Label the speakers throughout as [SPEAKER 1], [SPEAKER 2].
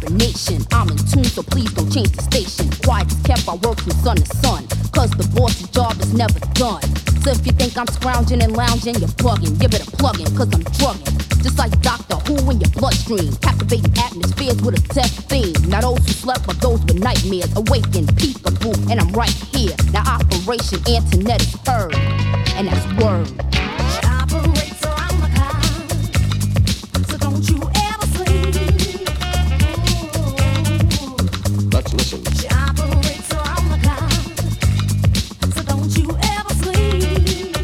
[SPEAKER 1] combination. I'm in tune, so please don't change the station. Quiet is kept, I work from sun to sun, cause the boss's job is never done. So if you think I'm scrounging and lounging, you're bugging. Give it a plug-in, cause I'm drugging. Just like Doctor Who in your bloodstream, captivating atmospheres with a death theme. Not those who slept, but those with nightmares. Awaken, peekaboo, and I'm right here. Now Operation Antoinette is heard, and that's word.
[SPEAKER 2] It operates around the clock, so don't you ever sleep.
[SPEAKER 3] Let's listen.
[SPEAKER 2] She operates around the clock, so don't you ever sleep.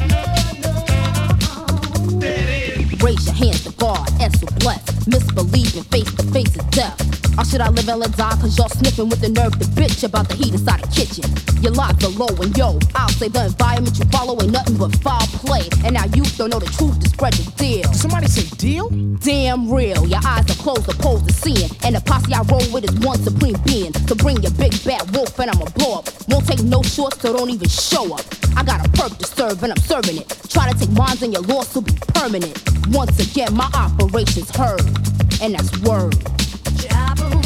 [SPEAKER 1] Raise your hands to God, and so blessed. Misbelieving face-to-face is death. Or should I live and let die? Cause y'all sniffing with the nerve to bitch about the heat inside the kitchen. Your lives are low and yo, I'll say the environment you follow ain't nothing but foul play. And now you don't know the truth to spread the deal.
[SPEAKER 4] Somebody say deal?
[SPEAKER 1] Damn real, your eyes are closed opposed to seeing. And the posse I roll with is one supreme being. So bring your big bad wolf and I'ma blow up. Won't take no shorts, so don't even show up. I got a perk to serve and I'm serving it. Try to take mines and your loss will be permanent. Once again, my operation's heard, and that's word.
[SPEAKER 2] She operates